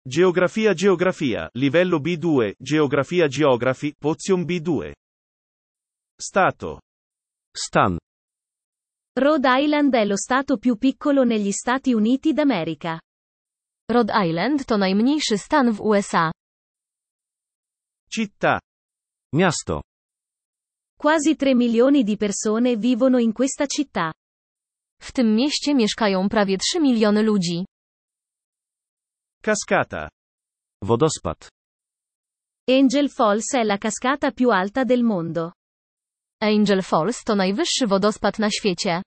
Geografia, livello B2, Geografia Geography, Pozion B2. Stato. Stan. Rhode Island è lo stato più piccolo negli Stati Uniti d'America. Rhode Island to najmniejszy stan w USA. Città. Miasto. Quasi 3 milioni di persone vivono in questa città. W tym mieście mieszkają prawie 3 miliony ludzi. Cascata. Wodospad. Angel Falls è la cascata più alta del mondo. Angel Falls to najwyższy wodospad na świecie.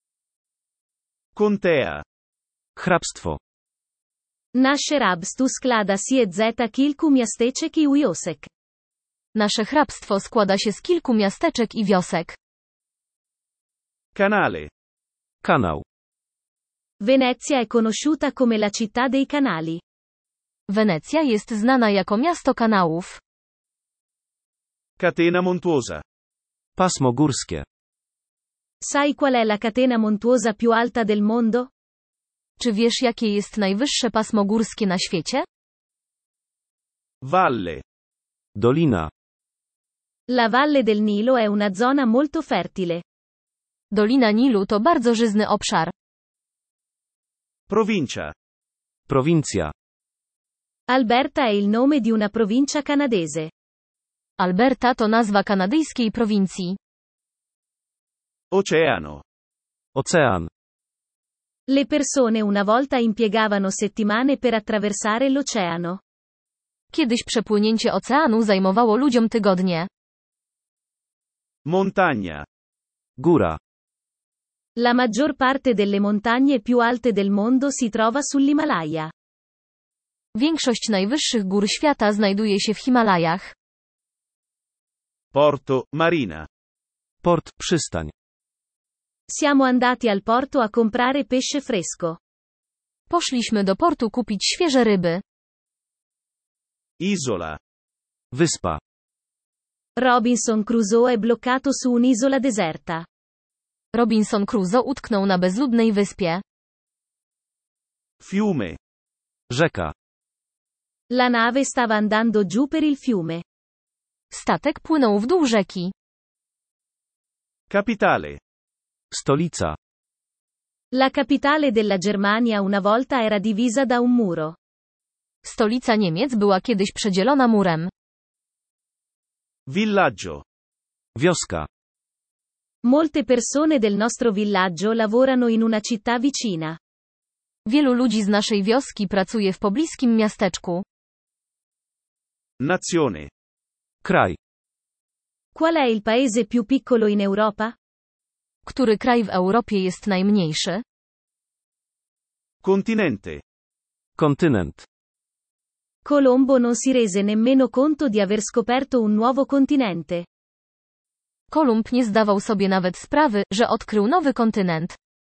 Contea. Hrabstwo. Nasze hrabstwo składa się z kilku miasteczek i wiosek. Nasze hrabstwo składa się z kilku miasteczek i wiosek. Canale. Kanał. Venezia è conosciuta come la città dei canali. Wenecja jest znana jako miasto kanałów. Catena montuosa. Pasmo górskie. Sai qual è la catena montuosa più alta del mondo? Czy wiesz, jakie jest najwyższe pasmo górskie na świecie? Valle. Dolina. La Valle del Nilo è una zona molto fertile. Dolina Nilu to bardzo żyzny obszar. Provincia. Prowincja. Alberta è il nome di una provincia canadese. Alberta to nazwa kanadyjskiej prowincji. Oceano. Ocean. Le persone una volta impiegavano settimane per attraversare l'oceano. Kiedyś przepłynięcie oceanu zajmowało ludziom tygodnie. Montagna. Góra. La maggior parte delle montagne più alte del mondo si trova sull'Himalaya. Większość najwyższych gór świata znajduje się w Himalajach. Porto, marina. Port, przystań. Siamo andati al porto a comprare pesce fresco. Poszliśmy do portu kupić świeże ryby. Isola. Wyspa. Robinson Crusoe è bloccato su un'isola deserta. Robinson Crusoe utknął na bezludnej wyspie. Fiume. Rzeka. La nave stava andando giù per il fiume. Statek płynął w dół rzeki. Capitale. Stolica. La capitale della Germania una volta era divisa da un muro. Stolica Niemiec była kiedyś przedzielona murem. Villaggio. Wioska. Molte persone del nostro villaggio lavorano in una città vicina. Wielu ludzi z naszej wioski pracuje w pobliskim miasteczku. Nazione. Kraj. Qual è il paese più piccolo in Europa? Który kraj w Europie jest najmniejszy? Continente. Kontynent. Colombo non si rese nemmeno conto di aver scoperto un nuovo continente. Kolumb nie zdawał sobie nawet sprawy, że odkrył nowy kontynent.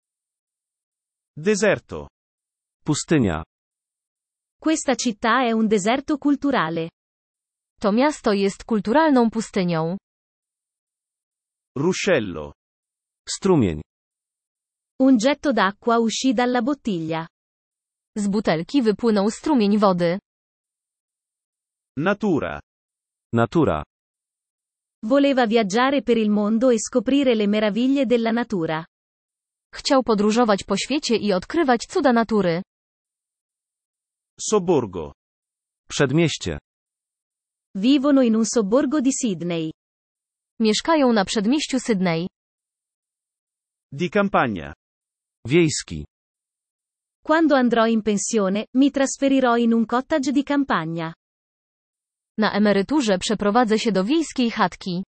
Deserto. Pustynia. Questa città è un deserto culturale. To miasto jest kulturalną pustynią. Ruscello. Strumień. Un getto d'acqua uscì dalla bottiglia. Z butelki wypłynął strumień wody. Natura. Natura. Voleva viaggiare per il mondo e scoprire le meraviglie della natura. Chciał podróżować po świecie i odkrywać cuda natury. Sobborgo. Przedmieście. Vivono in un sobborgo di Sydney. Mieszkają na przedmieściu Sydney. Di campagna. Wiejski. Quando andrò in pensione, mi trasferirò in un cottage di campagna. Na emeryturze przeprowadzę się do wiejskiej chatki.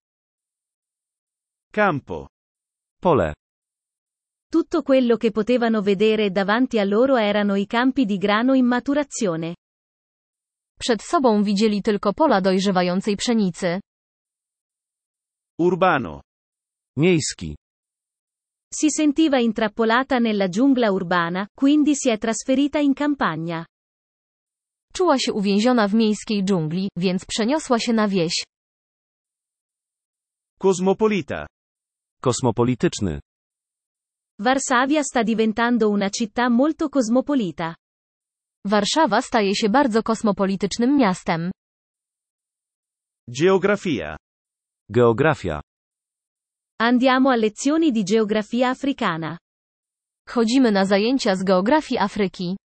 Campo. Pole. Tutto quello che potevano vedere davanti a loro erano i campi di grano in maturazione. Przed sobą widzieli tylko pola dojrzewającej pszenicy. Urbano. Miejski. Si sentiva intrappolata nella giungla urbana, quindi si è trasferita in campagna. Czuła się uwięziona w miejskiej dżungli, więc przeniosła się na wieś. Cosmopolita. Warszawa staje się bardzo kosmopolitycznym miastem. Geografia. Geografia. Andiamo a lezioni di geografia africana. Chodzimy na zajęcia z geografii Afryki.